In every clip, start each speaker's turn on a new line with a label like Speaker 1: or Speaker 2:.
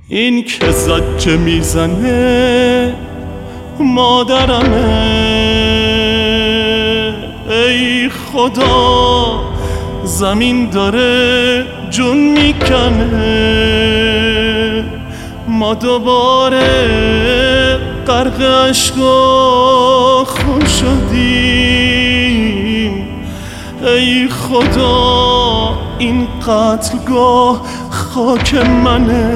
Speaker 1: این که زجه میزنه مادرمه. ای خدا زمین داره جون میکنه، ما دوباره غرق اشک و خون شدیم. ای خدا این قتلگاه خاک منه،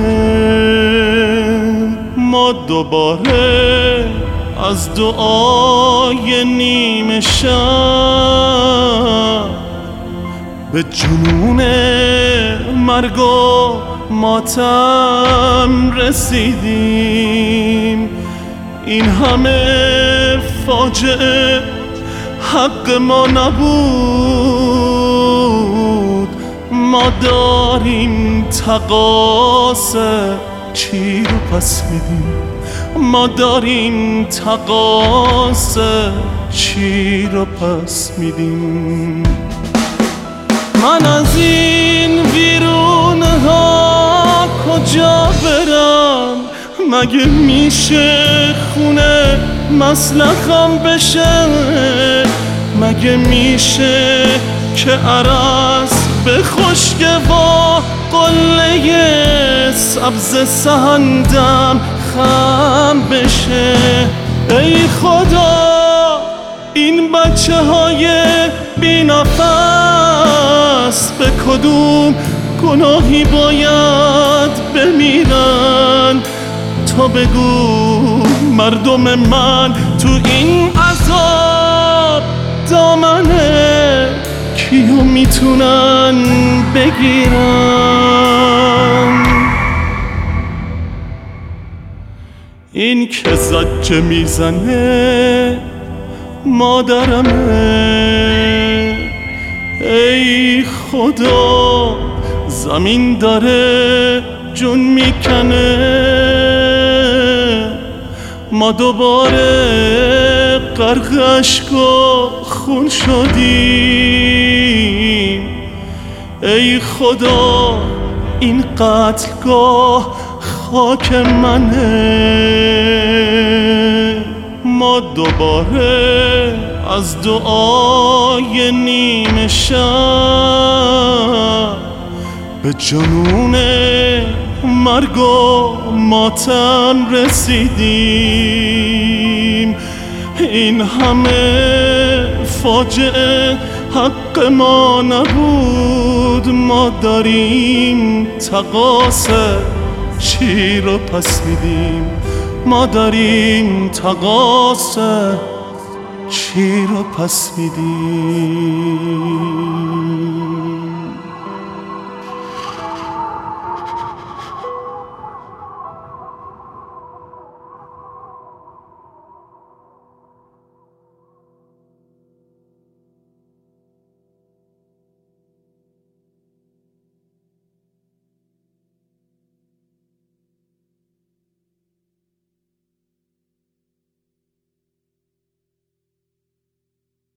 Speaker 1: ما دوباره از دعای نیمه شب به جنون مرگ و ماتم رسیدیم. این همه فاجعه حق ما نبود، ما داریم تقاصر چی رو پس میدیم، ما داریم تقاصر چی رو پس میدیم. من از این ویرونه ها کجا برم؟ مگه میشه خونه مسلخم بشه؟ مگه میشه که عرس به خشک و قله سبز سهندم خم بشه؟ ای خدا این بچه های بی نفس به کدوم گناهی باید بمیرن؟ تو بگو مردم من تو این عذاب دامنه کیو میتونن بگیرن؟ این که زجه میزنه مادرمه. ای خدا زمین داره جون میکنه، ما دوباره غرق اشک و خون شدیم. ای خدا این قتلگاه خاک منه، ما دوباره از دعای نیمه شب به جنون مرگ و ماتم رسیدیم. این همه فاجعه حق ما نبود، ما داریم تقاصر چی رو پس میدیم، ما داریم تقاصر چی رو پس میدیم.